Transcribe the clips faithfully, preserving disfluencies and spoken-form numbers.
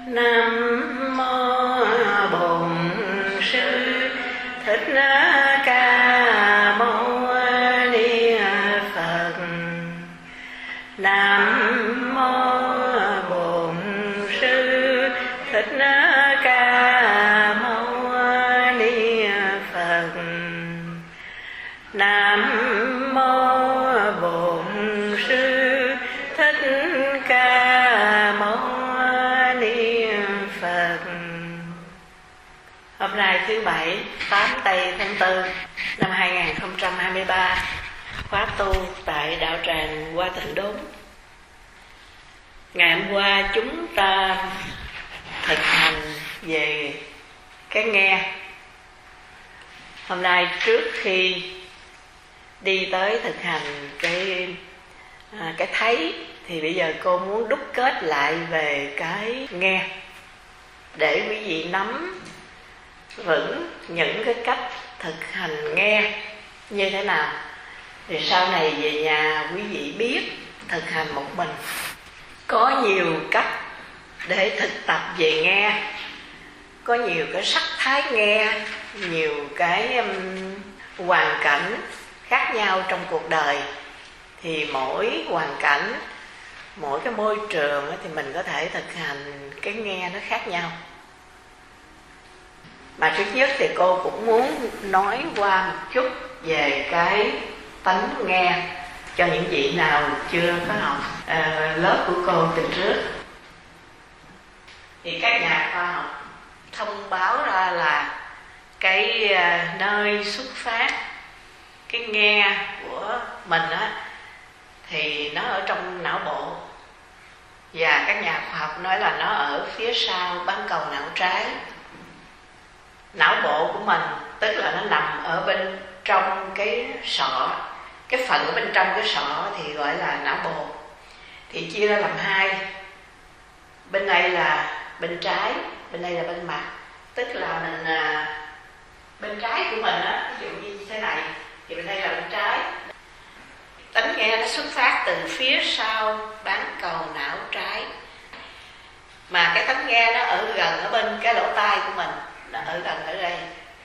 Nam mô Bổn Sư Thích Ca Mâu Ni Phật. Nam mô Bổn Sư Thích Ca Mâu Ni Phật. Nam mô Bổn Sư Thích Ca Mâu Ni Phật. Hôm nay thứ Bảy, tám Tây tháng tư năm hai nghìn không trăm hai mươi ba, khóa tu tại đạo tràng Hoa Tịnh Đốn. Ngày hôm qua chúng ta thực hành về cái nghe. Hôm nay trước khi đi tới thực hành cái à, cái thấy, thì bây giờ cô muốn đúc kết lại về cái nghe để quý vị nắm vững những cái cách thực hành nghe như thế nào, thì sau này về nhà quý vị biết thực hành một mình. Có nhiều cách để thực tập về nghe, có nhiều cái sắc thái nghe, nhiều cái um, hoàn cảnh khác nhau trong cuộc đời. Thì mỗi hoàn cảnh, mỗi cái môi trường thì mình có thể thực hành cái nghe nó khác nhau. Mà trước nhất thì cô cũng muốn nói qua một chút về cái tánh nghe cho những vị nào chưa có học à, lớp của cô từ trước. Thì các nhà khoa học thông báo ra là cái à, nơi xuất phát cái nghe của mình á, thì nó ở trong não bộ. Và các nhà khoa học nói là nó ở phía sau bán cầu não trái. Não bộ của mình tức là nó nằm ở bên trong cái sọ. Cái phần ở bên trong cái sọ thì gọi là não bộ. Thì chia ra làm hai. Bên này là bên trái, bên đây là bên mặt. Tức là mình à, bên trái của mình á, ví dụ như thế này, thì bên đây là bên trái. Tánh nghe nó xuất phát từ phía sau bán cầu não trái. Mà cái tánh nghe nó ở gần ở bên cái lỗ tai của mình, nó ở gần ở đây.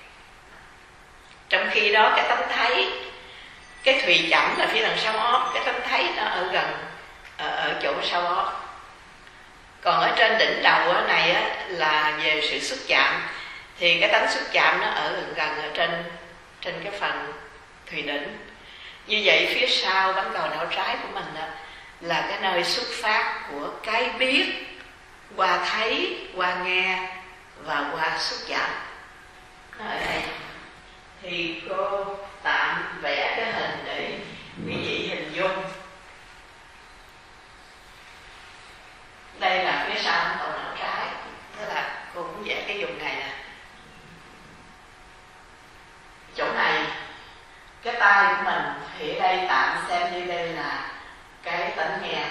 Trong khi đó cái tánh thấy, cái thùy chẩm là phía đằng sau ót, cái tánh thấy nó ở gần ở, ở chỗ sau ót. Còn ở trên đỉnh đầu này á, là về sự xúc chạm. Thì cái tánh xúc chạm nó ở gần gần ở trên trên cái phần thùy đỉnh. Như vậy phía sau bán cầu não trái của mình đó, là cái nơi xuất phát của cái biết qua thấy, qua nghe và qua xúc chạm. Ở đây thì cô tạm vẽ cái hình để quý vị hình dung. Đây là phía sau bán cầu não trái, tức là cô cũng vẽ cái vùng này nè. Chỗ này cái tai của mình thì ở đây tạm xem như đây là cái tánh nghe.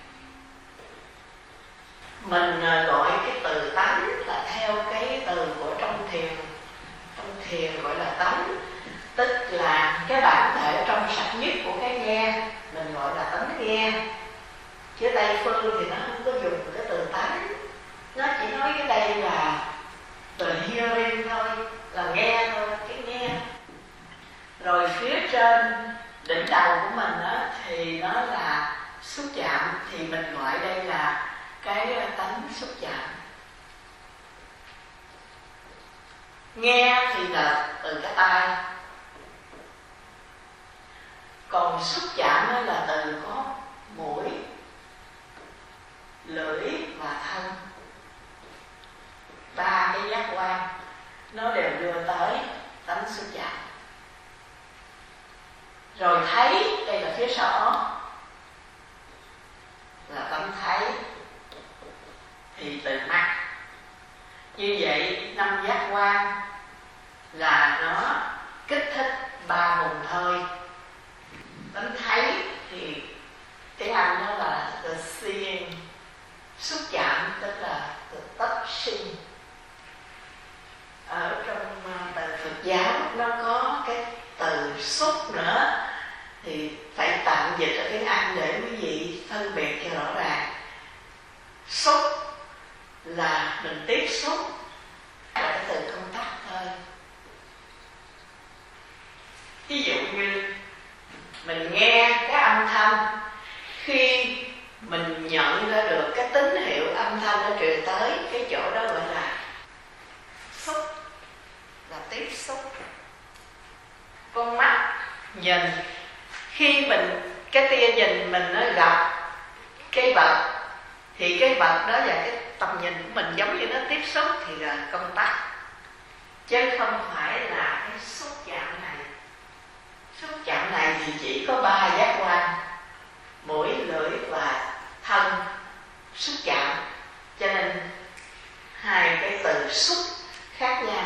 Mình gọi cái từ tánh là theo cái từ của trong thiền. Trong thiền gọi là tánh, tức là cái bản thể trong sạch nhất của cái nghe, mình gọi là tánh nghe. Chứ Tây phương thì nó không có dùng cái từ tánh, nó chỉ nói cái đây là từ hearing thôi, là nghe thôi, cái nghe. Rồi phía trên đỉnh đầu của mình á, thì nó là xúc chạm, thì mình gọi đây là cái tánh xúc chạm. Nghe thì là từ cái tai, còn xúc chạm đó là từ có mũi, lưỡi và thân. Ba cái giác quan nó đều đưa tới tánh xúc chạm. Rồi thấy, đây là phía sau ót, là tánh thấy, thì từ mắt. Như vậy năm giác quan là nó kích thích ba vùng hơi. Tánh thấy thì tiếng Anh đó là the seeing. Xúc chạm tức là the touching. Ở trong từ Phật giáo nó có cái từ xúc nữa, thì phải tạm dịch ở tiếng Anh để quý vị phân biệt cho rõ ràng. Xúc là mình tiếp xúc là cái từ công tắc thôi. Ví dụ như mình nghe cái âm thanh, khi mình nhận ra được cái tín hiệu âm thanh nó truyền tới, cái chỗ đó gọi là xúc, là tiếp xúc. Con mắt nhìn, khi mình cái tia nhìn mình nó gặp cái vật thì cái vật đó và cái tầm nhìn của mình giống như nó tiếp xúc thì là công tắc, chứ không phải là cái xúc chạm này. Xúc chạm này thì chỉ có ba giác quan: mũi, lưỡi và thân xúc chạm, cho nên hai cái từ xúc khác nhau.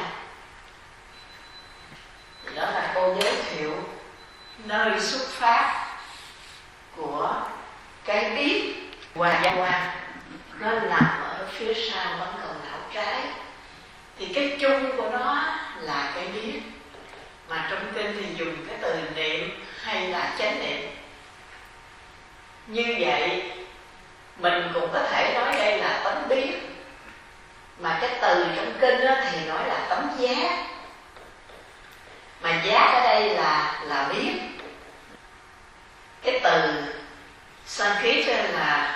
Đó là cô giới thiệu nơi xuất phát của cái biết và giác quan, nó nằm ở phía sau vẫn còn não trái. Thì cái chung của nó là cái biết, mà trong kinh thì dùng cái từ niệm hay là chánh niệm. Như vậy mình cũng có thể nói đây là tánh biết, mà cái từ trong kinh đó thì nói là tánh giác, mà giác ở đây là là biết. Cái từ Sanskrit là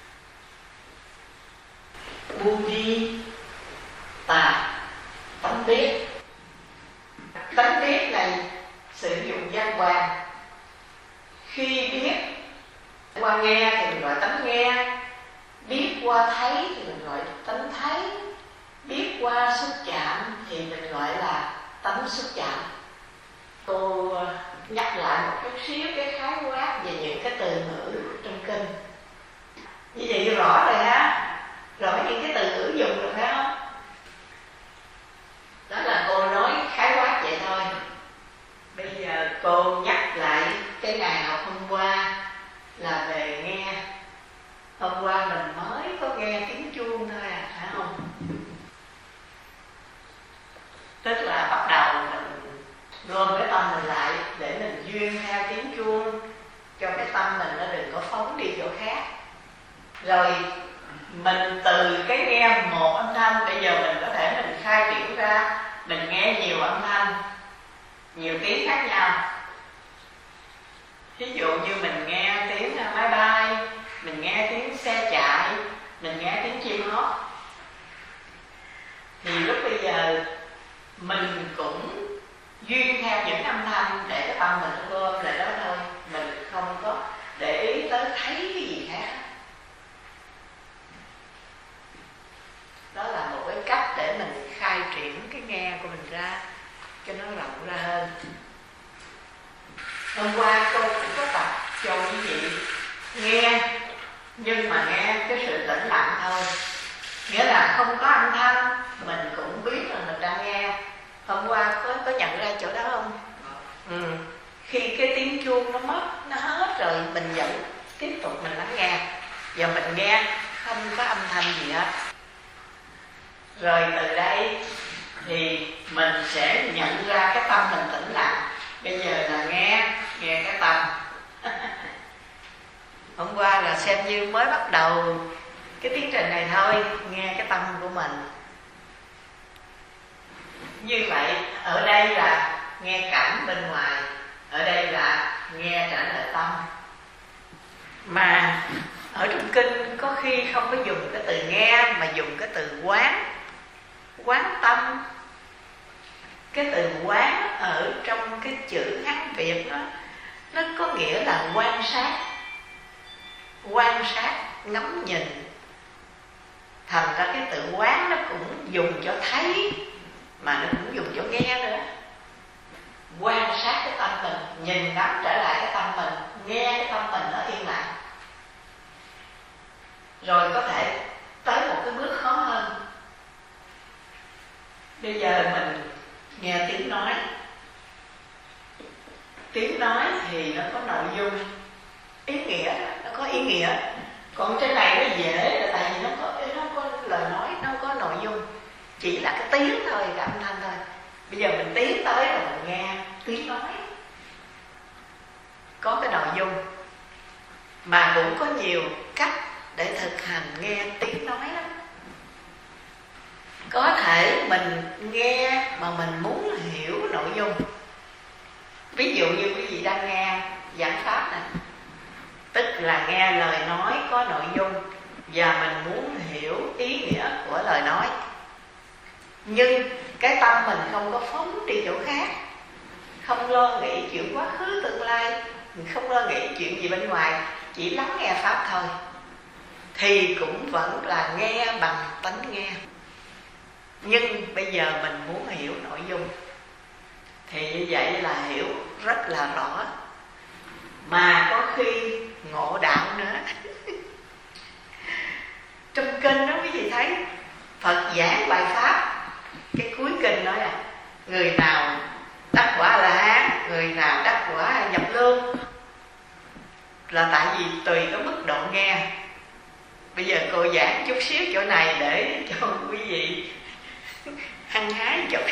Buddhi tà, tánh biết. Tánh biết này sử dụng giác quan. Khi biết qua nghe thì mình gọi tánh nghe, biết qua thấy thì mình gọi tánh thấy, biết qua xúc chạm thì mình gọi là tánh xúc chạm. Cô nhắc lại một chút xíu cái khái quát về những cái từ ngữ trong kinh. Như vậy rõ rồi ha, rõ những cái từ ngữ dùng rồi phải không? Đó là cô nói khái quát vậy thôi. Bây giờ cô nhắc lại cái ngày học hôm qua là về nghe. Hôm qua mình mới có nghe tiếng chuông thôi à, phải không? Tức là bắt đầu mình gom cái tâm mình lại để mình duyên theo tiếng chuông, cho cái tâm mình nó đừng có phóng đi chỗ khác. Rồi mình từ cái nghe một âm thanh, bây giờ mình có thể mình khai triển ra, mình nghe nhiều âm thanh, nhiều tiếng khác nhau. Ví dụ như mình nghe tiếng máy bay, mình nghe tiếng xe chạy, mình nghe tiếng chim hót, thì lúc bây giờ mình cũng duyên theo những âm thanh để cái tâm mình nó gom lại đó thôi. Mình không có để ý tới thấy cái gì khác. Đó là một cái cách để mình khai triển cái nghe của mình ra cho nó rộng ra hơn. Hôm qua cô cũng có tập cho quý vị nghe, nhưng mà nghe cái sự tĩnh lặng thôi. Nghĩa là không có âm thanh, mình cũng biết là mình đang nghe. Hôm qua có, có nhận ra chỗ đó không? Ừ. Khi cái tiếng chuông nó mất, nó hết rồi, mình vẫn tiếp tục mình lắng nghe. Giờ mình nghe không có âm thanh gì hết. Rồi từ đây thì mình sẽ nhận ra cái tâm mình tĩnh lặng. Bây giờ là nghe, nghe cái tâm. Hôm qua là xem như mới bắt đầu cái tiến trình này thôi, nghe cái tâm của mình. Như vậy, ở đây là nghe cảnh bên ngoài, ở đây là nghe trở lại tâm. Mà ở trong kinh có khi không có dùng cái từ nghe, mà dùng cái từ quán, quán tâm. Cái từ quán ở trong cái chữ Hán Việt đó, nó có nghĩa là quan sát, quan sát, ngắm nhìn. Thành ra cái từ quán nó cũng dùng cho thấy, mà nó cũng dùng cho nghe nữa. Quan sát cái tâm mình, nhìn ngắm trở lại cái tâm mình, nghe cái tâm mình nó yên lặng. Rồi có thể tới một cái bước khó hơn. Bây giờ mình nghe tiếng nói. Tiếng nói thì nó có nội dung, ý nghĩa, nó có ý nghĩa. Còn trên này nó dễ là tại vì nó có, nó có lời nói, nó có nội dung. Chỉ là cái tiếng thôi, cái âm thanh thôi. Bây giờ mình tiến tới rồi mình nghe tiếng nói, có cái nội dung. Mà cũng có nhiều cách để thực hành nghe tiếng nói lắm. mình nghe mà mình muốn hiểu nội dung. Ví dụ như quý vị đang nghe giảng pháp này, tức là nghe lời nói có nội dung và mình muốn hiểu ý nghĩa của lời nói, nhưng cái tâm mình không có phóng đi chỗ khác, không lo nghĩ chuyện quá khứ tương lai, mình không lo nghĩ chuyện gì bên ngoài, chỉ lắng nghe pháp thôi, thì cũng vẫn là nghe bằng tánh nghe. Nhưng bây giờ mình muốn hiểu nội dung, thì như vậy là hiểu rất là rõ, mà có khi ngộ đạo nữa. Trong kinh đó quý vị thấy Phật giảng bài pháp, cái cuối kinh nói là người nào đắc quả là hán, người nào đắc quả nhập lương, là tại vì tùy có mức độ nghe. Bây giờ cô giảng chút xíu chỗ này để cho quý vị hăng hái chút.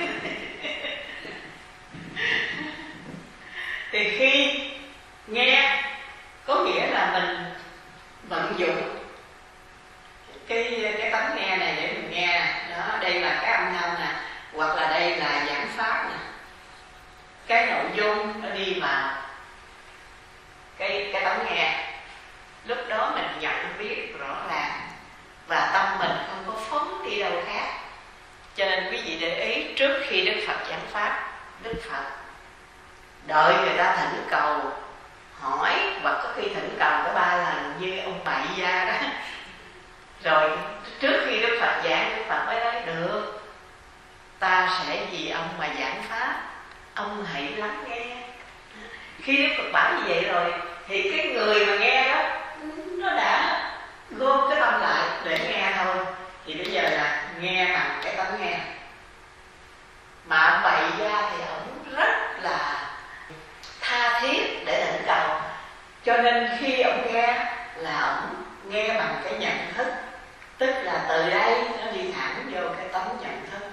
Thì khi nghe có nghĩa là mình vận dụng cái cái tấm nghe này để mình nghe. Đó, đây là cái âm thanh nè, hoặc là đây là giảng pháp nè. Cái nội dung nó đi vào cái cái tấm nghe. Lúc đó mình nhận biết rõ ràng và tâm mình không có phóng đi đâu khác. Cho nên quý vị để ý, trước khi Đức Phật giảng pháp, Đức Phật đợi người ta thỉnh cầu hỏi, hoặc có khi thỉnh cầu có ba lần như ông bậy gia đó. Rồi trước khi Đức Phật giảng, Đức Phật mới nói được, ta sẽ vì ông mà giảng pháp, ông hãy lắng nghe. Khi Đức Phật bảo như vậy rồi thì cái người mà nghe đó nó đã gom cái tâm lại để nghe thôi. Thì bây giờ là nghe bằng cái tấm nghe. Mà ông bày ra thì ông rất là tha thiết để thỉnh cầu, cho nên khi ông nghe là ông nghe bằng cái nhận thức, tức là từ đây nó đi thẳng vô cái tấm nhận thức.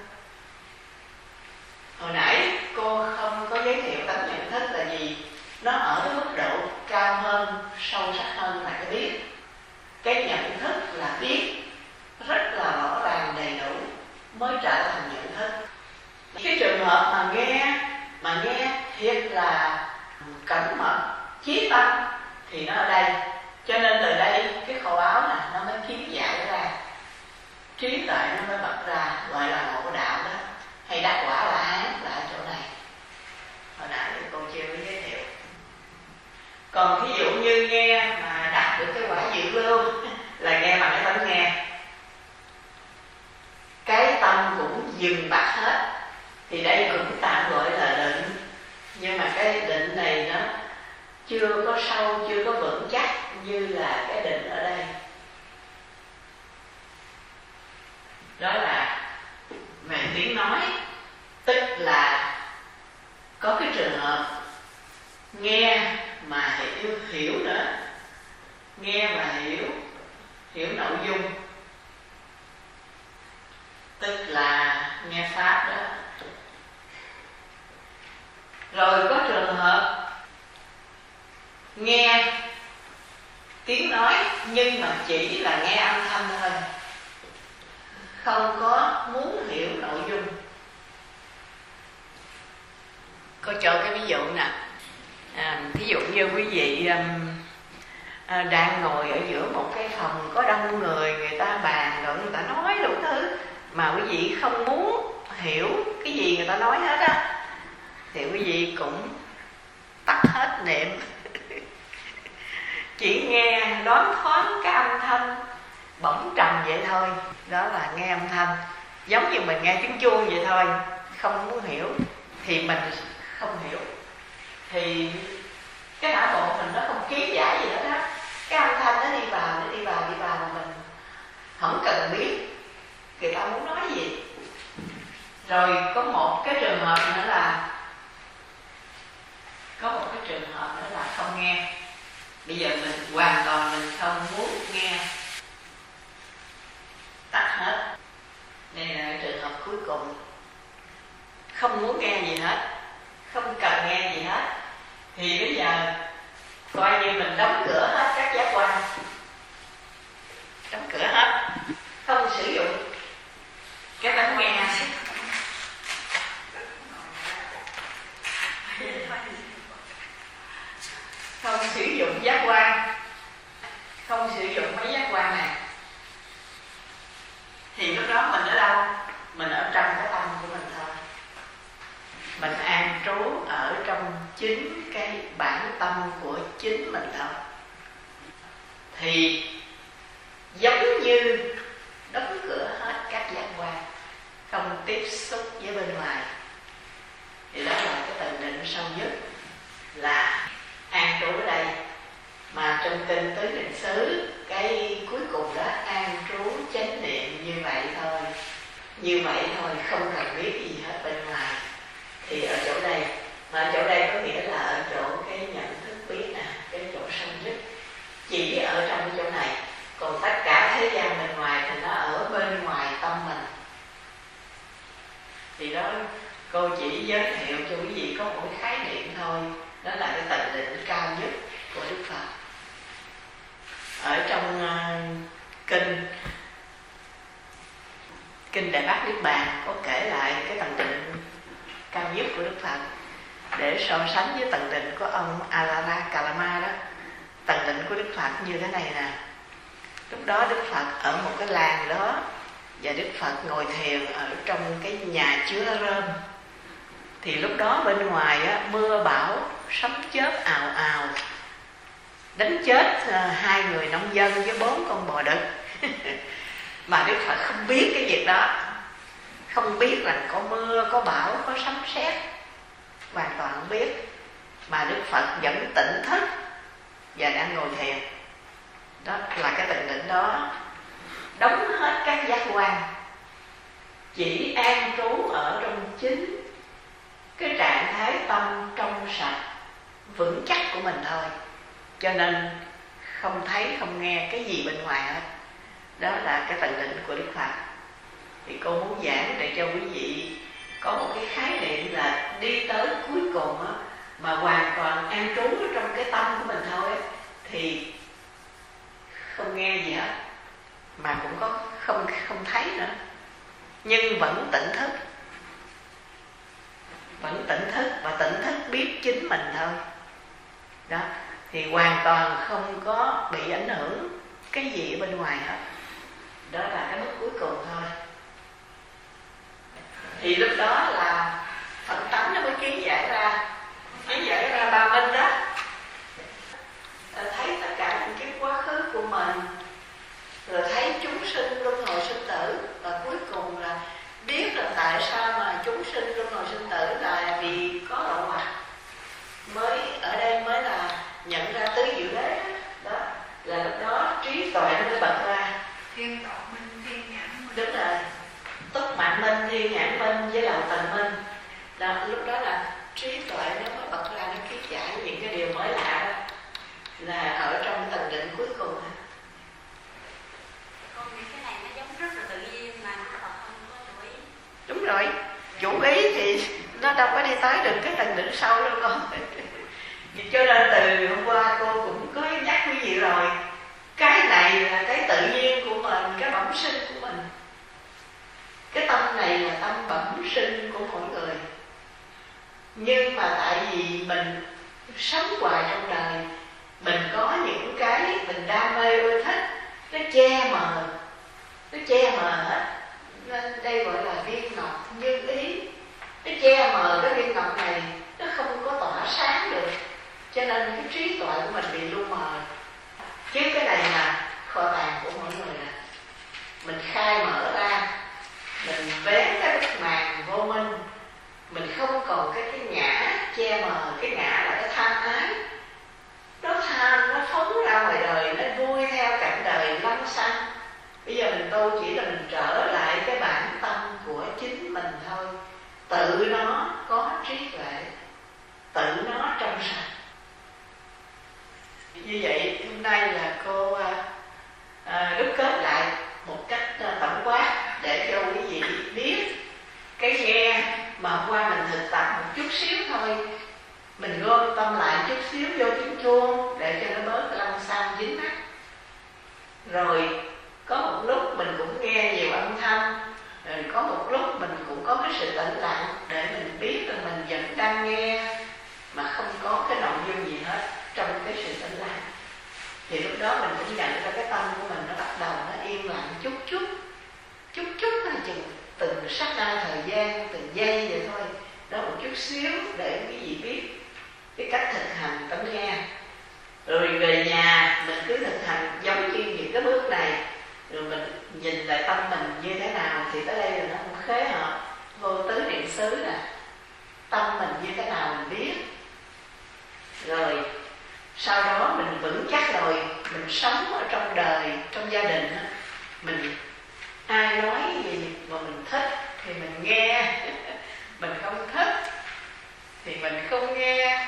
Hồi nãy cô không có giới thiệu tấm nhận thức là gì, nó ở cái mức độ cao hơn, sâu sắc hơn là cái biết. Cái nhận thức là biết rất là rõ ràng đầy đủ mới trở thành nhận thức. Cái trường hợp mà nghe mà nghe thiệt là cẩn mật, chí tâm thì nó ở đây. Cho nên từ đây cái khẩu áo này nó mới kiến giải ra, trí tuệ nó mới bật ra, gọi là ngộ đạo đó, hay đắc quả là hán là ở chỗ này. Hồi nãy thì cô chưa có giới thiệu. Còn ví dụ như nghe mà đạt được cái quả dự lưu là nghe bằng cái tấm nghe, cái tâm cũng dừng bặt hết. Thì đây cũng tạm gọi là định, nhưng mà cái định này nó chưa có sâu, chưa có vững chắc như là cái định ở đây. Đó là về tiếng nói, tức là có cái trường hợp nghe mà hiểu, hiểu nữa, nghe mà hiểu, hiểu nội dung, tức là nghe pháp đó. Rồi có trường hợp nghe tiếng nói nhưng mà chỉ là nghe âm thanh thôi, không có muốn hiểu nội dung. Cô cho cái ví dụ nè, à, thí dụ như quý vị um, à, đang ngồi ở giữa một cái phòng có đông người, người ta bàn rồi người ta nói đủ thứ mà quý vị không muốn hiểu cái gì người ta nói hết á, thì quý vị cũng tắt hết niệm. Chỉ nghe đoán thoáng cái âm thanh bỗng trầm vậy thôi. Đó là nghe âm thanh, giống như mình nghe tiếng chuông vậy thôi, không muốn hiểu thì mình không hiểu. Thì cái não bộ mình nó không ký giải gì hết á, cái âm thanh nó đi vào, nó đi vào, đi vào mà mình không cần biết người ta muốn nói gì. Rồi có một cái trường hợp nữa là Có một cái trường hợp nữa là không nghe. Bây giờ mình hoàn toàn mình không muốn nghe, tắt hết. Đây là trường hợp cuối cùng, không muốn nghe gì hết, không cần nghe gì hết. Thì bây giờ coi như mình đóng cửa hết các giác quan, đóng cửa hết, không sử dụng cái tấm nghe. chính cái bản tâm của chính mình thôi. Thì giống như đóng cửa hết các giác quan, không tiếp xúc với bên ngoài. Thì đó là cái tầng định sâu nhất, là an trú ở đây. Mà trong kinh Tứ Định Xứ, cái cuối cùng đó, an trú chánh niệm như vậy thôi. Như vậy thôi, không cần biết gì hết bên ngoài. Thì ở chỗ đây, mà ở chỗ đây có nghĩa là ở chỗ cái nhận thức biết nè, cái chỗ sâu nhất, chỉ ở trong chỗ này. Còn tất cả thế gian bên ngoài thì nó ở bên ngoài tâm mình. Thì đó, cô chỉ giới thiệu cho quý vị có một khái niệm thôi. Đó là cái tầng định cao nhất của Đức Phật. Ở trong uh, kinh Kinh Đại Bát Niết Bàn có kể lại cái tầng định cao nhất của Đức Phật, để so sánh với tầng định của ông Alara Kalama đó. Tầng định của Đức Phật như thế này nè. Lúc đó Đức Phật ở một cái làng đó, và Đức Phật ngồi thiền ở trong cái nhà chứa rơm. Thì lúc đó bên ngoài á, mưa bão, sấm chớp ào ào, đánh chết à, hai người nông dân với bốn con bò đực. Mà Đức Phật không biết cái việc đó, không biết rằng có mưa, có bão, có sấm sét, hoàn toàn không biết. Mà Đức Phật vẫn tỉnh thức và đang ngồi thiền. Đó là cái tầng định đó, đóng hết các giác quan, chỉ an trú ở trong chính cái trạng thái tâm trong sạch vững chắc của mình thôi. Cho nên không thấy, không nghe cái gì bên ngoài hết. Đó là cái tầng định của Đức Phật. Thì cô muốn giảng để cho quý vị có một cái khái niệm là đi tới cuối cùng á, mà hoàn toàn an trú ở trong cái tâm của mình thôi á, thì không nghe gì hết, mà cũng có không không thấy nữa, nhưng vẫn tỉnh thức, vẫn tỉnh thức và tỉnh thức biết chính mình thôi. Đó, thì hoàn toàn không có bị ảnh hưởng cái gì ở bên ngoài hết. Đó là cái mức cuối cùng thôi. Thì lúc đó là phận tánh nó mới kiến giải ra, kiến giải ra ba minh đó, thấy tất cả những cái quá khứ của mình, rồi thấy chúng sinh luân hồi sinh tử, và cuối cùng là biết là tại sao mà chúng sinh luân hồi sinh tử là vì có lậu hoặc. Mới ở đây mới là nhận ra tứ diệu đế đó, đó là lúc đó trí tuệ nó mới bật ra. Thiên đạo minh, thiên nhãn minh. Đúng rồi, túc mạng minh, thiên nhãn minh với lậu tần minh. Đó, lúc đó là trí tuệ nó mới bật ra, nó kiến giải những cái điều mới lạ đó, là ở trong tầng định cuối cùng. Con nghĩ cái này nó giống rất là tự nhiên mà Đức Phật không có chủ ý. Đúng rồi, chủ ý thì nó đâu có đi tới được cái tầng định sâu đâu con. Cho nên từ hôm qua cô cũng có nhắc quý vị rồi, cái này là cái tự nhiên của mình, cái bẩm sinh của mình. Cái tâm này là tâm bẩm sinh của mỗi người. Nhưng mà tại vì mình sống hoài trong đời, mình có những cái mình đam mê ưa thích, nó che mờ, nó che mờ hết. Nên đây gọi là viên ngọc như ý. Nó che mờ cái viên ngọc này, nó không có tỏa sáng được, cho nên cái trí tuệ của mình bị lu mờ. Chứ cái này là kho tàng của mỗi người nè, mình khai mở ra, mình vén cái bức màn vô minh, mình không còn cái cái ngã che mờ. Cái ngã là cái tham ái, nó tham, nó phóng ra ngoài đời, nó vui theo cảnh đời lăng xăng. Bây giờ mình tu chỉ là mình trở lại cái bản tâm của chính mình thôi, tự nó có trí tuệ, tự nó trong sạch. Như vậy hôm nay là cô à, đúc kết lại một cách à, tổng quát để cho quý vị biết cái nghe mà qua mình thực tập một chút xíu thôi, mình gom tâm lại chút xíu vô tiếng chuông để cho nó bớt lăng xăng dính mắt. Rồi có một lúc mình cũng nghe nhiều âm thanh, rồi có một lúc mình cũng có cái sự tĩnh lặng để mình biết là mình vẫn đang nghe mà không có cái nội dung gì hết trong cái sự tĩnh lặng. Thì lúc đó mình cũng nhận ra cái tâm của mình nó bắt đầu nó yên lặng chút chút, chút chút là chừng từng sát na thời gian, từng giây vậy thôi. Đó một chút xíu để quý vị biết cái cách thực hành tấm nghe. Rồi về nhà mình cứ thực hành giống như những cái bước này, rồi mình nhìn lại tâm mình như thế nào thì tới đây là nó cũng khế hợp vô tứ niệm xứ nè. Tâm mình như thế nào mình biết. Rồi sau đó mình vững chắc rồi, mình sống ở trong đời, trong gia đình, mình ai nói gì mà mình thích thì mình nghe, mình không thích thì mình không nghe.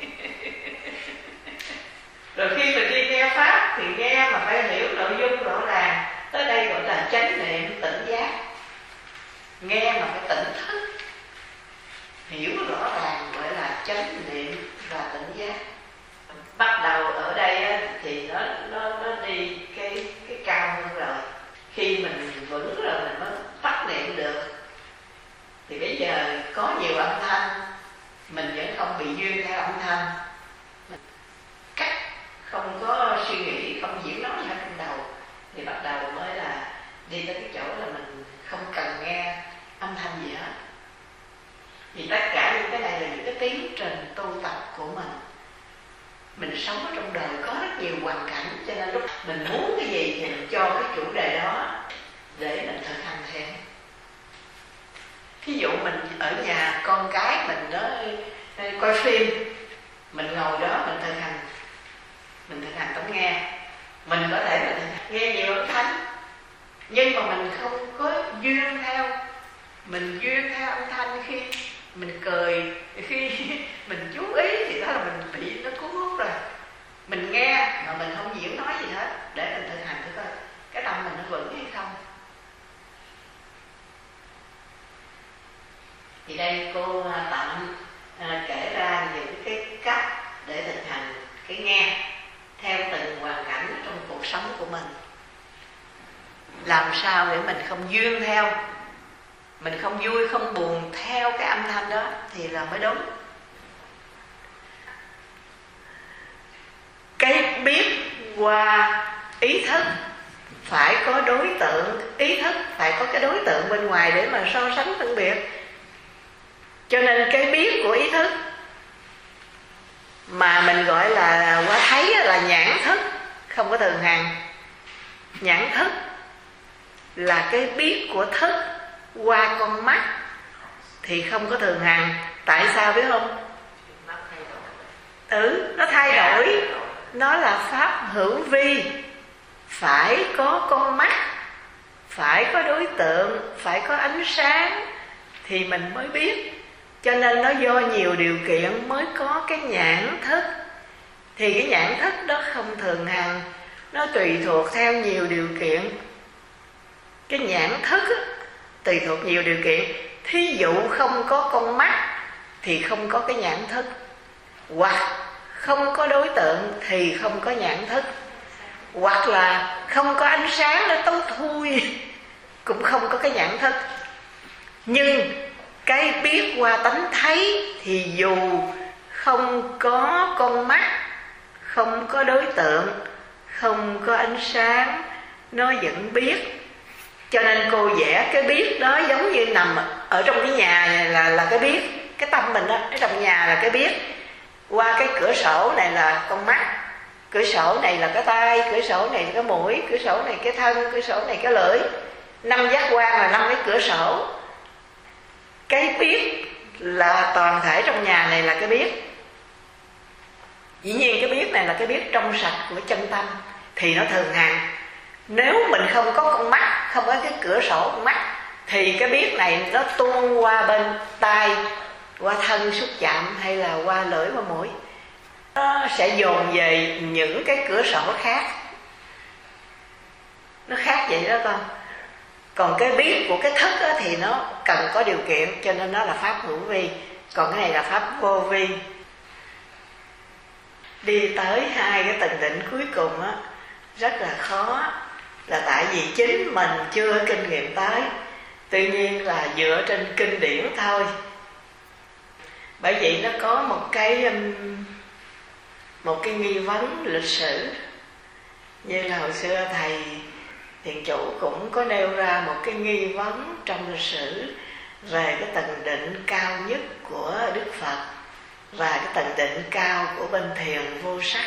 Rồi khi mình đi nghe pháp thì nghe mà phải hiểu nội dung rõ ràng. Tới đây gọi là chánh niệm tỉnh giác. Nghe mà phải tỉnh thức, hiểu rõ ràng gọi là chánh niệm và tỉnh giác. Bắt đầu ở đây á, thì nó nó nó đi cái cái cao hơn rồi. Khi mình vững rồi mình mới phát niệm được. Thì bây giờ có nhiều âm thanh, mình vẫn không bị duyên theo âm thanh, mình cắt, không có suy nghĩ, không diễn nói gì hết trong đầu, thì bắt đầu mới là đi tới cái chỗ là mình không cần nghe âm thanh gì hết. Vì tất cả những cái này là những cái tiến trình tu tập của mình. Mình sống ở trong đời có rất nhiều hoàn cảnh, cho nên lúc mình muốn cái gì thì mình cho cái chủ đề đó để mình thực hành theo. Ví dụ mình ở nhà, con cái mình nó coi phim, mình ngồi đó mình thực hành, mình thực hành tấm nghe. Mình có thể là nghe nhiều âm thanh, nhưng mà mình không có duyên theo. Mình duyên theo âm thanh khi mình cười, khi mình chú ý thì đó là mình bị nó cuốn hút rồi. Mình nghe mà mình không diễn nói gì hết, để mình thực hành thử coi cái tâm mình nó vững hay không. Thì đây cô tạm à, kể ra những cái cách để thực hành cái nghe theo từng hoàn cảnh trong cuộc sống của mình. Làm sao để mình không duyên theo, mình không vui không buồn theo cái âm thanh đó thì là mới đúng. Cái biết qua ý thức phải có đối tượng, ý thức phải có cái đối tượng bên ngoài để mà so sánh phân biệt. Cho nên cái biết của ý thức mà mình gọi là qua thấy là nhãn thức, không có thường hằng. Nhãn thức là cái biết của thức qua con mắt thì không có thường hằng. Tại sao biết không? Ừ, nó thay đổi. Nó là pháp hữu vi, phải có con mắt, phải có đối tượng, phải có ánh sáng thì mình mới biết. Cho nên nó do nhiều điều kiện mới có cái nhãn thức. Thì cái nhãn thức đó không thường hằng, nó tùy thuộc theo nhiều điều kiện. Cái nhãn thức á, tùy thuộc nhiều điều kiện. Thí dụ không có con mắt thì không có cái nhãn thức, hoặc không có đối tượng thì không có nhãn thức, hoặc là không có ánh sáng nó tối thui cũng không có cái nhãn thức. Nhưng cái biết qua tánh thấy thì dù không có con mắt, không có đối tượng, không có ánh sáng, nó vẫn biết. Cho nên cô vẽ cái biết đó giống như nằm ở trong cái nhà này là, là cái biết. Cái tâm mình đó, ở trong nhà là cái biết. Qua cái cửa sổ này là con mắt, cửa sổ này là cái tai, cửa sổ này là cái mũi, cửa sổ này cái thân, cửa sổ này cái lưỡi. Năm giác quan là năm cái cửa sổ. Cái biết là toàn thể trong nhà này là cái biết. Dĩ nhiên cái biết này là cái biết trong sạch của chân tâm thì nó thường hằng. Nếu mình không có con mắt, không có cái cửa sổ con mắt thì cái biết này nó tuôn qua bên tai, qua thân xúc chạm hay là qua lưỡi qua mũi, nó sẽ dồn về những cái cửa sổ khác. Nó khác vậy đó con. Còn cái biết của cái thức á, thì nó cần có điều kiện, cho nên nó là pháp hữu vi. Còn cái này là pháp vô vi. Đi tới hai cái tầng định cuối cùng á, rất là khó. Là tại vì chính mình chưa kinh nghiệm tới. Tuy nhiên là dựa trên kinh điển thôi. Bởi vậy nó có một cái Một cái nghi vấn lịch sử. Như là hồi xưa thầy Thiền Chủ cũng có nêu ra một cái nghi vấn trong lịch sử về cái tầng định cao nhất của Đức Phật. và cái tầng định cao của bên thiền vô sắc,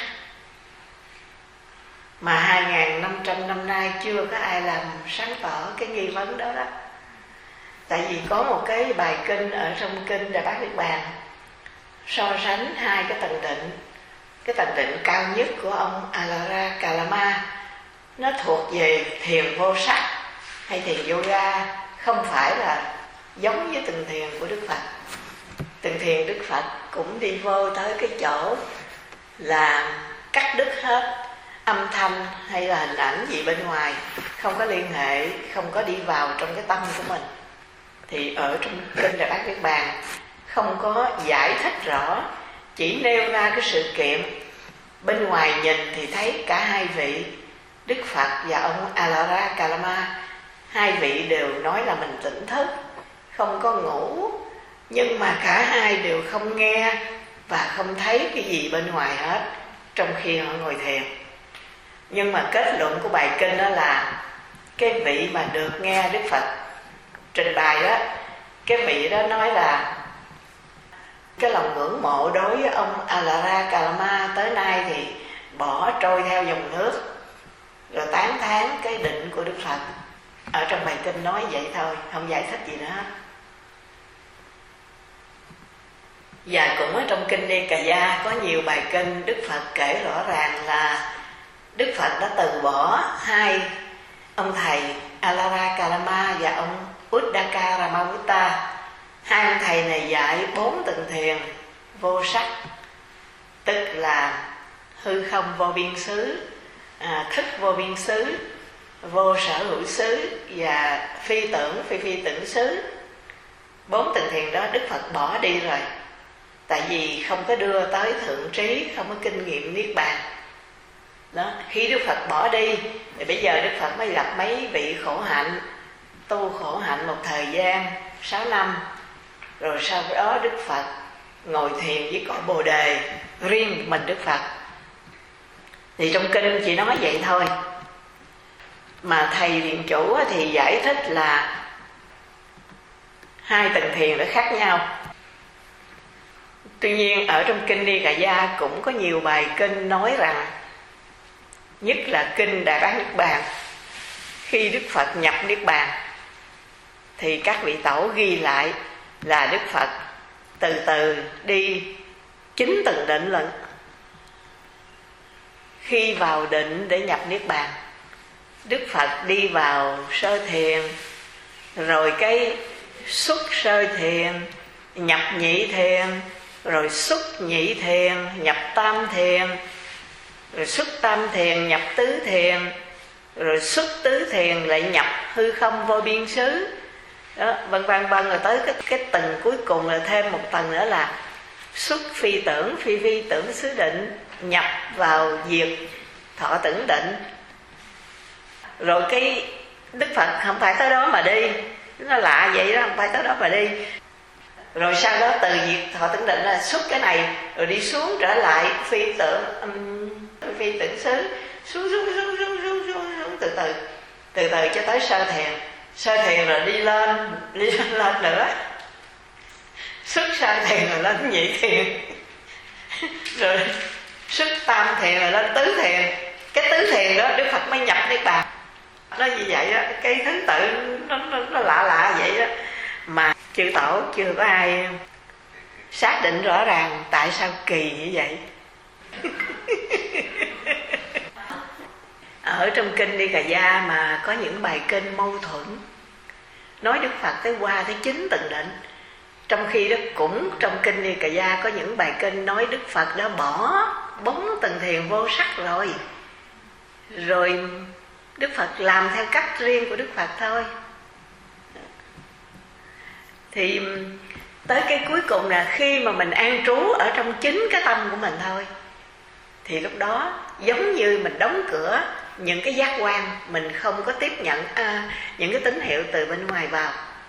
mà hai nghìn năm trăm năm nay chưa có ai làm sáng tỏ cái nghi vấn đó đó. Tại vì có một cái bài kinh ở trong kinh Đại Bát Niết Bàn so sánh hai cái tầng định. Cái tầng định cao nhất của ông Alara Kalama nó thuộc về thiền vô sắc hay thiền yoga, không phải là giống với từng thiền của Đức Phật. Từng thiền Đức Phật cũng đi vô tới cái chỗ là cắt đứt hết âm thanh hay là hình ảnh gì bên ngoài, không có liên hệ, không có đi vào trong cái tâm của mình. Thì ở trong kinh Đại Bát Niết Bàn không có giải thích rõ, chỉ nêu ra cái sự kiện. Bên ngoài nhìn thì thấy cả hai vị Đức Phật và ông Alara Kalama, hai vị đều nói là mình tỉnh thức, không có ngủ, nhưng mà cả hai đều không nghe và không thấy cái gì bên ngoài hết trong khi họ ngồi thiền. Nhưng mà kết luận của bài kinh đó là cái vị mà được nghe Đức Phật trình bày đó, cái vị đó nói là cái lòng ngưỡng mộ đối với ông Alara Kalama tới nay thì bỏ trôi theo dòng nước, rồi tán thán cái định của Đức Phật. Ở trong bài kinh nói vậy thôi, không giải thích gì nữa hết. Và cũng ở trong kinh Nikaya có nhiều bài kinh Đức Phật kể rõ ràng là Đức Phật đã từ bỏ hai ông thầy Alara Kalama và ông Uddaka Ramawutta. Hai ông thầy này dạy bốn tầng thiền vô sắc, tức là hư không vô biên xứ, à, thức vô biên xứ, vô sở hữu xứ và phi tưởng phi phi tưởng xứ. Bốn tầng thiền đó Đức Phật bỏ đi rồi, tại vì không có đưa tới thượng trí, không có kinh nghiệm niết bàn đó. Khi Đức Phật bỏ đi thì bây giờ Đức Phật mới gặp mấy vị khổ hạnh, tu khổ hạnh một thời gian sáu năm, rồi sau đó Đức Phật ngồi thiền với cội Bồ Đề riêng mình Đức Phật. Thì trong kinh chỉ nói vậy thôi, mà thầy Thiền Chủ thì giải thích là hai tầng thiền đã khác nhau. Tuy nhiên ở trong kinh Nikaya cũng có nhiều bài kinh nói rằng, nhất là kinh Đại Bát Niết Bàn, khi Đức Phật nhập Niết Bàn thì các vị tổ ghi lại là Đức Phật từ từ đi chín tầng định lận. Khi vào định để nhập Niết Bàn, Đức Phật đi vào sơ thiền, rồi cái xuất sơ thiền, nhập nhị thiền, rồi xuất nhị thiền, nhập tam thiền, rồi xuất tam thiền, nhập tứ thiền, rồi xuất tứ thiền lại nhập hư không vô biên xứ đó, vân vân vân. Rồi tới cái, cái tầng cuối cùng là thêm một tầng nữa là xuất phi tưởng phi phi tưởng xứ định, nhập vào diệt thọ tưởng định. Rồi cái Đức Phật không phải tới đó mà đi, nó lạ vậy đó, không phải tới đó mà đi. Rồi sau đó từ diệt thọ tưởng định là xuất cái này, rồi đi xuống trở lại phi tưởng um, phi tưởng xứ, xuống xuống xuống xuống xuống xuống, xuống từ từ từ từ cho tới sơ thiền. Sơ thiền rồi đi lên đi lên nữa, xuất sơ thiền rồi lên nhị thiền, rồi xuất tam thiền rồi lên tứ thiền. Cái tứ thiền đó Đức Phật mới nhập Niết Bàn. Nó như vậy đó, cái thứ tự nó, nó, nó lạ lạ vậy đó, mà chư tổ chưa có ai xác định rõ ràng tại sao kỳ như vậy. Ở trong kinh Nikaya mà có những bài kinh mâu thuẫn, nói Đức Phật tới qua tới chín tầng định, trong khi đó cũng trong kinh Nikaya có những bài kinh nói Đức Phật đã bỏ bốn tầng thiền vô sắc rồi, rồi Đức Phật làm theo cách riêng của Đức Phật thôi. Thì tới cái cuối cùng là khi mà mình an trú ở trong chính cái tâm của mình thôi, thì lúc đó giống như mình đóng cửa những cái giác quan, mình không có tiếp nhận à, những cái tín hiệu từ bên ngoài vào.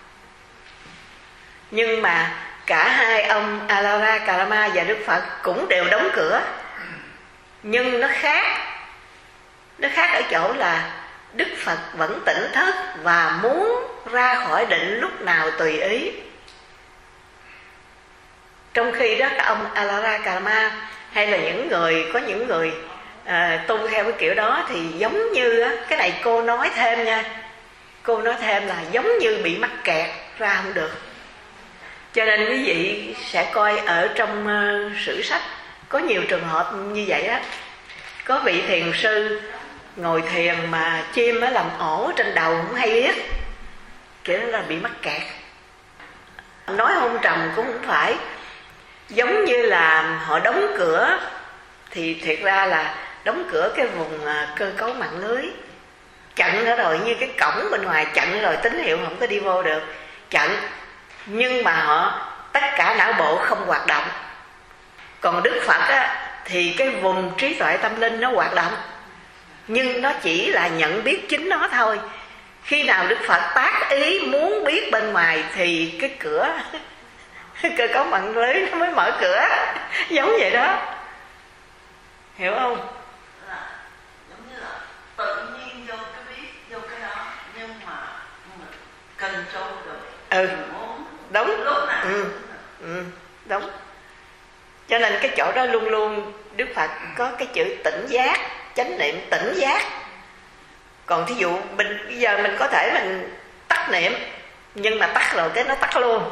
Nhưng mà cả hai ông Alara Kalama và Đức Phật cũng đều đóng cửa, nhưng nó khác. Nó khác ở chỗ là Đức Phật vẫn tỉnh thức và muốn ra khỏi định lúc nào tùy ý. Trong khi đó các ông Alara Kalama hay là những người có những người à, tu theo cái kiểu đó thì giống như á, cái này cô nói thêm nha, cô nói thêm là giống như bị mắc kẹt ra không được. Cho nên quý vị sẽ coi ở trong uh, sử sách có nhiều trường hợp như vậy á. Có vị thiền sư ngồi thiền mà chim nó làm ổ trên đầu không hay biết, kiểu đó là bị mắc kẹt. Nói hôn trầm cũng không phải, giống như là họ đóng cửa thì thiệt ra là đóng cửa cái vùng uh, cơ cấu mạng lưới, chặn nó rồi, như cái cổng bên ngoài chặn rồi, tín hiệu không có đi vô được, chặn. Nhưng mà họ tất cả não bộ không hoạt động. Còn Đức Phật á, thì cái vùng trí tuệ tâm linh nó hoạt động, nhưng nó chỉ là nhận biết chính nó thôi. Khi nào Đức Phật tác ý muốn biết bên ngoài thì cái cửa cơ cấu mạng lưới nó mới mở cửa, giống vậy đó, hiểu không? Là giống như là tự nhiên vô cái biết vô cái đó, nhưng mà mình cần trâu được. Ừ, đúng. Lúc nào ừ. ừ, đúng. Cho nên cái chỗ đó luôn luôn Đức Phật có cái chữ tỉnh giác, chánh niệm tỉnh giác. Còn thí dụ mình bây giờ mình có thể mình tắt niệm, nhưng mà tắt rồi cái nó tắt luôn.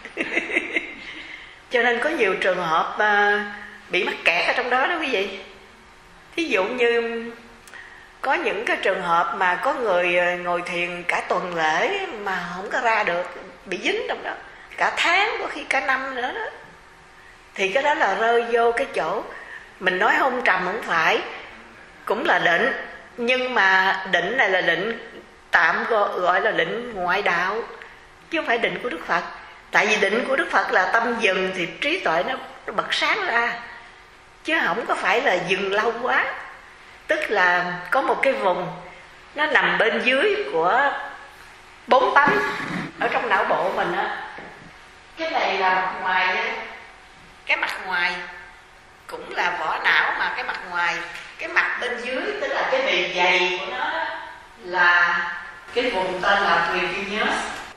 Cho nên có nhiều trường hợp uh, bị mắc kẹt ở trong đó đó quý vị. Thí dụ như có những cái trường hợp mà có người ngồi thiền cả tuần lễ mà không có ra được, bị dính trong đó cả tháng, có khi cả năm nữa đó. Thì cái đó là rơi vô cái chỗ mình nói hôn trầm không phải, cũng là định, nhưng mà định này là định tạm gọi là định ngoại đạo, chứ không phải định của Đức Phật. Tại vì định của Đức Phật là tâm dừng thì trí tuệ nó, nó bật sáng ra, chứ không có phải là dừng lâu quá. Tức là có một cái vùng nó nằm bên dưới của bốn tánh ở trong não bộ mình á. Cái này là mặt ngoài nha, cái mặt ngoài cũng là vỏ não, mà cái mặt ngoài, cái mặt bên dưới tức là cái bề dày của nó là cái vùng tên là Trivius.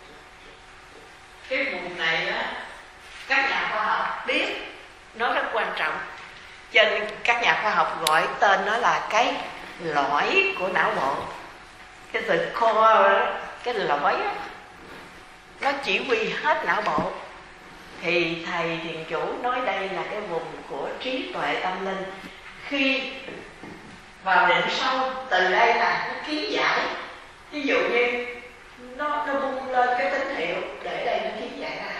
Cái vùng này á, các nhà khoa học biết nó rất quan trọng, cho nên các nhà khoa học gọi tên nó là cái lõi của não bộ. Cái từ core, cái lõi đó, nó chỉ huy hết não bộ. Thì thầy thiền chủ nói đây là cái vùng của trí tuệ tâm linh. Khi vào định sâu, từ đây là nó kiến giải. Ví dụ như nó, nó bung lên cái tín hiệu, để đây nó kiến giải ra.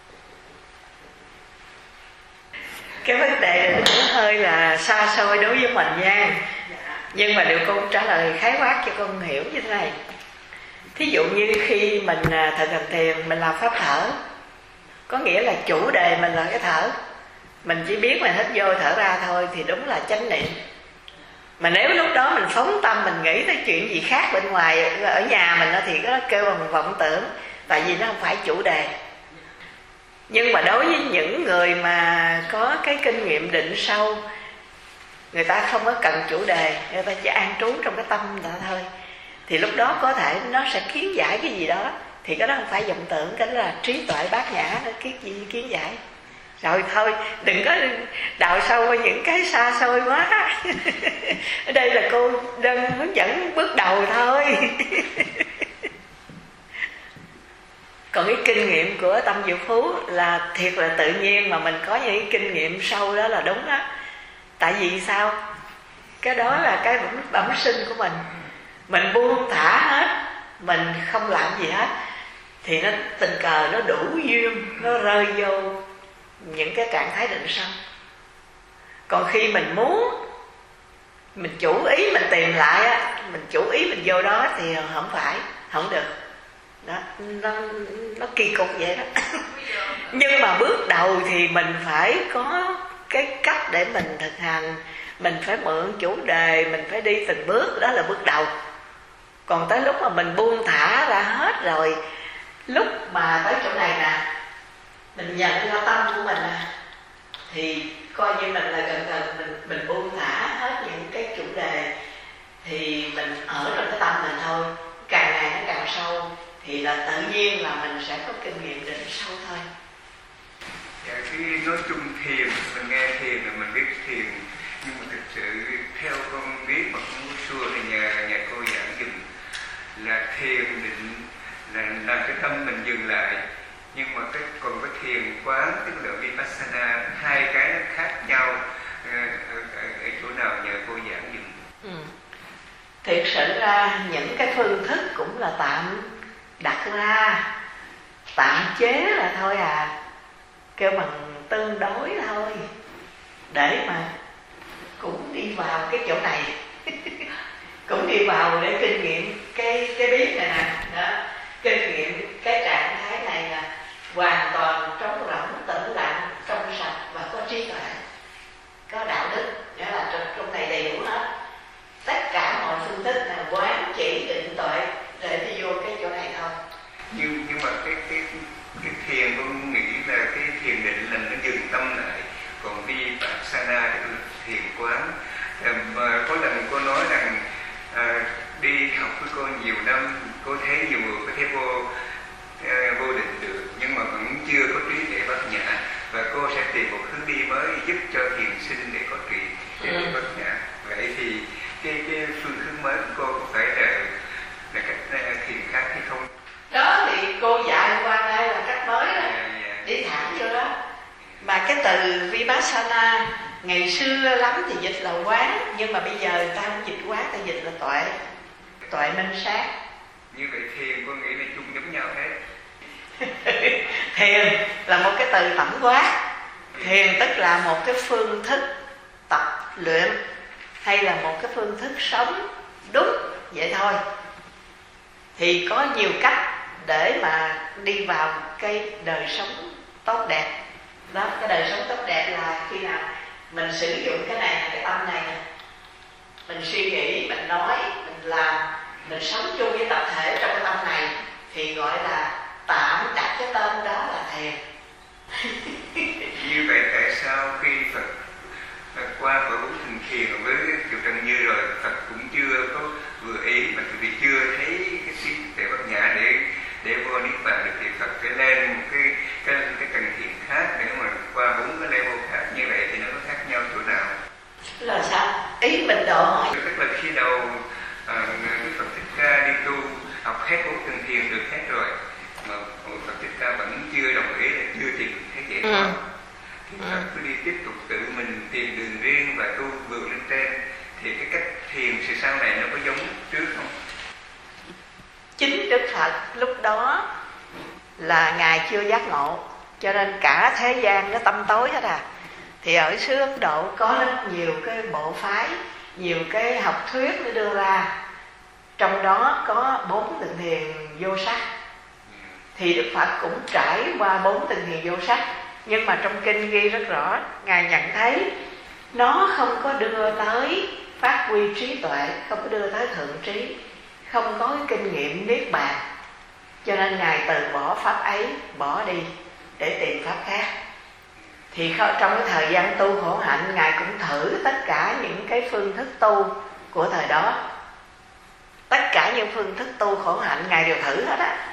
Cái vấn đề này nó cũng hơi là xa xôi đối với mình nha, nhưng mà điều con trả lời khái quát cho con hiểu như thế này. Thí dụ như khi mình thực hành thiền, mình làm pháp thở, có nghĩa là chủ đề mình là cái thở, mình chỉ biết mình hít vô thở ra thôi thì đúng là chánh niệm. Mà nếu lúc đó mình phóng tâm, mình nghĩ tới chuyện gì khác bên ngoài ở nhà mình thì nó kêu bằng vọng tưởng, tại vì nó không phải chủ đề. Nhưng mà đối với những người mà có cái kinh nghiệm định sâu, người ta không có cần chủ đề, người ta chỉ an trú trong cái tâm người ta thôi, thì lúc đó có thể nó sẽ kiến giải cái gì đó. Thì cái đó không phải vọng tưởng, cái đó là trí tuệ bát nhã, nó kiến gì kiến giải. Rồi thôi, đừng có đào sâu vào những cái xa xôi quá. Ở đây là cô đang hướng dẫn bước đầu thôi. Còn cái kinh nghiệm của Tâm Diệu Phú là thiệt là tự nhiên, mà mình có những kinh nghiệm sâu đó là đúng đó. Tại vì sao? Cái đó là cái bẩm, bẩm sinh của mình. Mình buông thả hết, mình không làm gì hết, thì nó tình cờ nó đủ duyên, nó rơi vô những cái trạng thái định sâu. Còn khi mình muốn, mình chủ ý mình tìm lại á, mình chủ ý mình vô đó thì không phải, không được đó, nó, nó kỳ cục vậy đó. Nhưng mà bước đầu thì mình phải có cái cách để mình thực hành, mình phải mượn chủ đề, mình phải đi từng bước, đó là bước đầu. Còn tới lúc mà mình buông thả ra hết rồi, lúc mà tới chỗ này nè, mình nhận ra tâm của mình nè, thì coi như mình là gần gần mình mình buông thả hết những cái chủ đề, thì mình ở trong cái tâm mình thôi. Càng ngày nó càng sâu thì là tự nhiên là mình sẽ có kinh nghiệm định sâu thôi. Dạ, cái nói chung thiền, mình nghe thiền là mình biết thiền, nhưng mà thực sự theo con biết mà con muốn xua thì nhà nhà cô giảng dùm là thiền định là làm cái tâm mình dừng lại, nhưng mà cái còn có thiền quán tức là vipassana, hai cái nó khác nhau ở, ở, ở chỗ nào nhờ cô giảng dùm. Ừ. Thiệt sự ra những cái phương thức cũng là tạm đặt ra, tạm chế là thôi à, kêu bằng tương đối thôi, để mà cũng đi vào cái chỗ này cũng đi vào để kinh nghiệm cái cái biết này nè đó, kinh nghiệm cái trạng thái này là hoàn toàn trống rỗng, tĩnh lặng, trong sạch và có trí tuệ, có đạo đức, nghĩa là trong, trong này đầy đủ hết. Tất cả mọi phương thức là quán chỉ định tuệ để đi vô cái chỗ này thôi. Nhưng nhưng mà cái cái cái thiền con nghĩ là cái thiền định là nó dừng tâm lại, còn vipassana tức là thiền quán. Mà có lần cô nói rằng à, đi học với cô nhiều năm, cô thấy nhiều người có thể vô à, vô định được, nhưng mà vẫn chưa có trí để bát nhã, và cô sẽ tìm một hướng đi mới giúp cho thiền sinh để có trì để ừ. bát nhã. Vậy thì cái cái phương hướng mới của cô có phải là là cách thiền khác hay không? Đó thì cô dạy qua đây là cách mới đó, yeah, yeah. Đi thẳng vô đó. Mà cái từ vipassana ngày xưa lắm thì dịch là quán, nhưng mà bây giờ người ta không dịch quán, ta dịch là tuệ, tuệ minh sát. Như vậy thiền con nghĩ là chung giống nhau hết. Thiền là một cái từ tổng quát. Thiền tức là một cái phương thức tập luyện hay là một cái phương thức sống đúng vậy thôi. Thì có nhiều cách để mà đi vào cái đời sống tốt đẹp. Đó, cái đời sống tốt đẹp là khi nào mình sử dụng cái này, cái tâm này, mình suy nghĩ, mình nói, mình làm, mình sống chung với tập thể trong cái tâm này, thì gọi là tạm đặt cái tên đó là thiền. Như vậy tại sao khi Phật qua khỏi bốn thành thiền với Kiều Trần Như rồi, Phật cũng chưa có vừa ý, mà vì chưa thấy cái trí tuệ bát nhã để để vô niết bàn được, thì Phật phải lên một cái cái cái tầng thiền khác để mà qua bốn cái level khác. Như vậy thì nó có khác nhau chỗ nào? Là sao? Ý mình độ hỏi. Tức là khi đầu à, Đức Phật Thích Ca đi tu học hết bốn tầng thiền được hết rồi, mà Phật Thích Ca vẫn chưa đồng ý, là chưa tìm thấy giải thoát. Ừ. Thì Phật cứ đi tiếp tục tự mình tìm đường riêng và tu vượt lên trên. Thì cái cách thiền sự sau này nó có giống trước không? Chính Đức Phật lúc đó là Ngài chưa giác ngộ, cho nên cả thế gian nó tăm tối hết à. Thì ở xứ Ấn Độ có rất nhiều cái bộ phái, nhiều cái học thuyết nó đưa ra. Trong đó có bốn tầng thiền vô sắc. Thì Đức Phật cũng trải qua bốn tầng thiền vô sắc. Nhưng mà trong kinh ghi rất rõ, Ngài nhận thấy nó không có đưa tới phát huy trí tuệ, không có đưa tới thượng trí, không có cái kinh nghiệm niết bàn. Cho nên Ngài từ bỏ pháp ấy, bỏ đi để tìm pháp khác. Thì trong cái thời gian tu khổ hạnh, Ngài cũng thử tất cả những cái phương thức tu của thời đó. Tất cả những phương thức tu khổ hạnh Ngài đều thử hết á.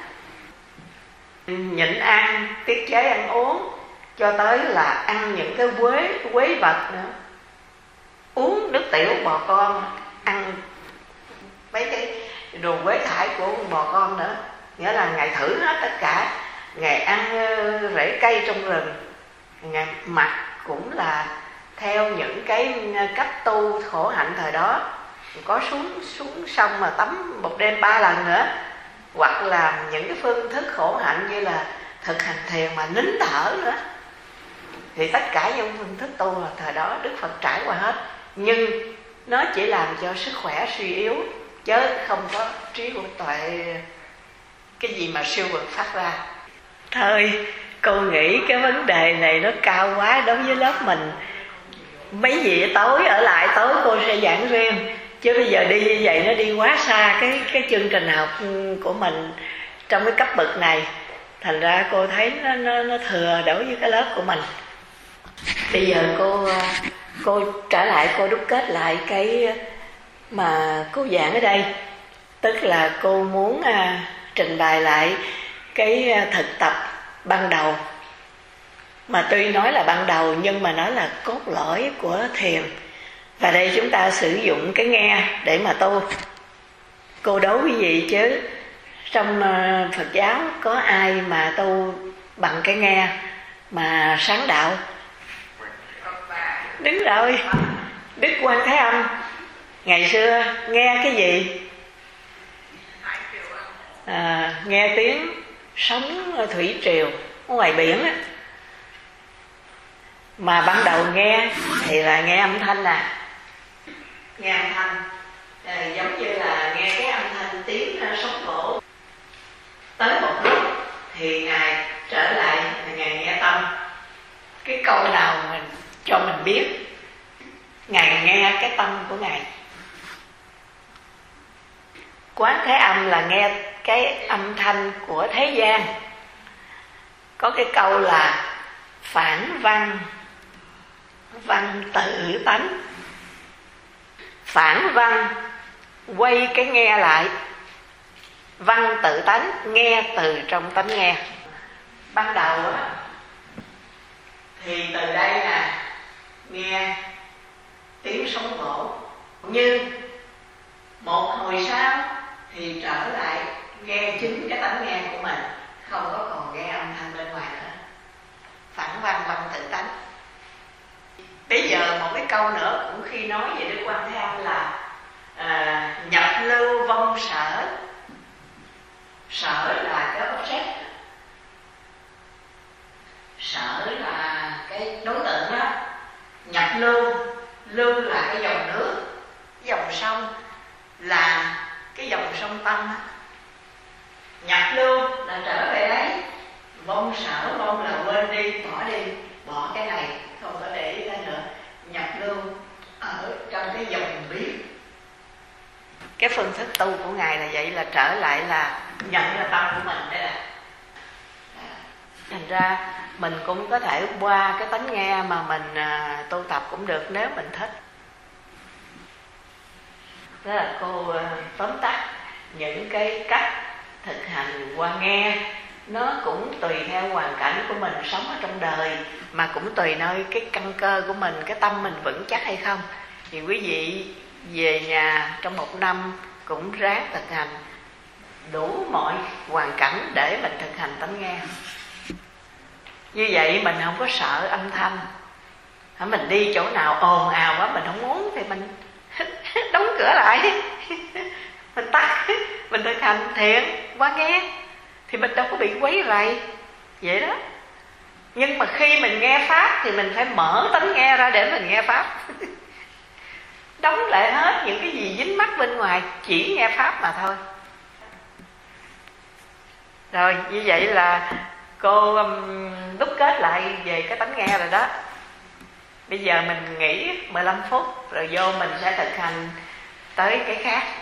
Nhịn ăn, tiết chế ăn uống, cho tới là ăn những cái quế, quế vật nữa, uống nước tiểu bò con, ăn mấy cái đồ quế thải của bò con nữa. Nghĩa là Ngài thử hết tất cả. Ngài ăn rễ cây trong rừng, Ngài mặc cũng là theo những cái cách tu khổ hạnh thời đó. Có xuống xuống sông mà tắm một đêm ba lần nữa. Hoặc là những cái phương thức khổ hạnh như là thực hành thiền mà nín thở nữa. Thì tất cả những phương thức tu là thời đó Đức Phật trải qua hết. Nhưng nó chỉ làm cho sức khỏe suy yếu, chứ không có trí của tuệ cái gì mà siêu vượt phát ra. Thôi cô nghĩ cái vấn đề này nó cao quá đối với lớp mình. Mấy gì tối ở lại tối cô sẽ giảng riêng, chứ bây giờ đi như vậy nó đi quá xa cái cái chương trình học của mình trong cái cấp bậc này. Thành ra cô thấy nó nó, nó thừa đối với cái lớp của mình. Bây giờ cô cô trở lại, cô đúc kết lại cái mà cô giảng ở đây. Tức là cô muốn à, trình bày lại cái thực tập ban đầu mà tuy nói là ban đầu nhưng mà nó là cốt lõi của thiền. Và đây chúng ta sử dụng cái nghe để mà tu. Cô đố quý vị chứ trong Phật giáo có ai mà tu bằng cái nghe mà sáng đạo? Đúng rồi, Đức Quan Thế Âm. Ngày xưa nghe cái gì? À, nghe tiếng sóng thủy triều ở ngoài biển á. Mà ban đầu nghe thì là nghe âm thanh nè, nghe âm thanh à, giống như là nghe cái âm thanh tiếng sóng vỗ. Tới một lúc thì Ngài trở lại, Ngài nghe tâm. Cái câu nào mình cho mình biết Ngài nghe cái tâm của Ngài. Quán Thế Âm là nghe cái âm thanh của thế gian. Có cái câu là phản văn văn tự tánh. Phản văn quay cái nghe lại, văn tự tánh nghe từ trong tánh nghe. Ban đầu á thì từ đây nè nghe tiếng sóng vỗ, nhưng một hồi sau thì trở lại nghe chính cái tánh nghe của mình, không có còn nghe âm thanh bên ngoài nữa. Phản văn văn tự tánh. Bây giờ một cái câu nữa cũng khi nói về Đức Quan Thế Âm là à, nhập lưu vong sở. Sở là cái object, sở là cái đối tượng đó. Nhập lưu, lưu là cái dòng nước, cái dòng sông là cái dòng sông tâm á. Nhập lưu là trở về đấy. Vong sở, vong là quên đi, bỏ đi, bỏ cái này, không có để ý nữa. Nhập lưu ở trong cái dòng biết. Cái phương thức tu của Ngài là vậy, là trở lại là nhận ra tâm của mình. Đây là thành ra mình cũng có thể qua cái tánh nghe mà mình à, tu tập cũng được nếu mình thích. Đó là cô à, tóm tắt những cái cách thực hành qua nghe. Nó cũng tùy theo hoàn cảnh của mình sống ở trong đời, mà cũng tùy nơi cái căn cơ của mình, cái tâm mình vững chắc hay không. Thì quý vị về nhà trong một năm cũng ráng thực hành đủ mọi hoàn cảnh để mình thực hành tánh nghe. Như vậy mình không có sợ âm thanh. Mình đi chỗ nào ồn ào quá mình không muốn thì mình đóng cửa lại, mình tắt, mình thực hành thiện qua nghe thì mình đâu có bị quấy rầy vậy đó. Nhưng mà khi mình nghe pháp thì mình phải mở tánh nghe ra để mình nghe pháp. Đóng lại hết những cái gì dính mắc bên ngoài, chỉ nghe pháp mà thôi. Rồi như vậy là cô um, đúc kết lại về cái tánh nghe rồi đó. Bây giờ mình nghỉ mười lăm phút rồi vô mình sẽ thực hành tới cái khác.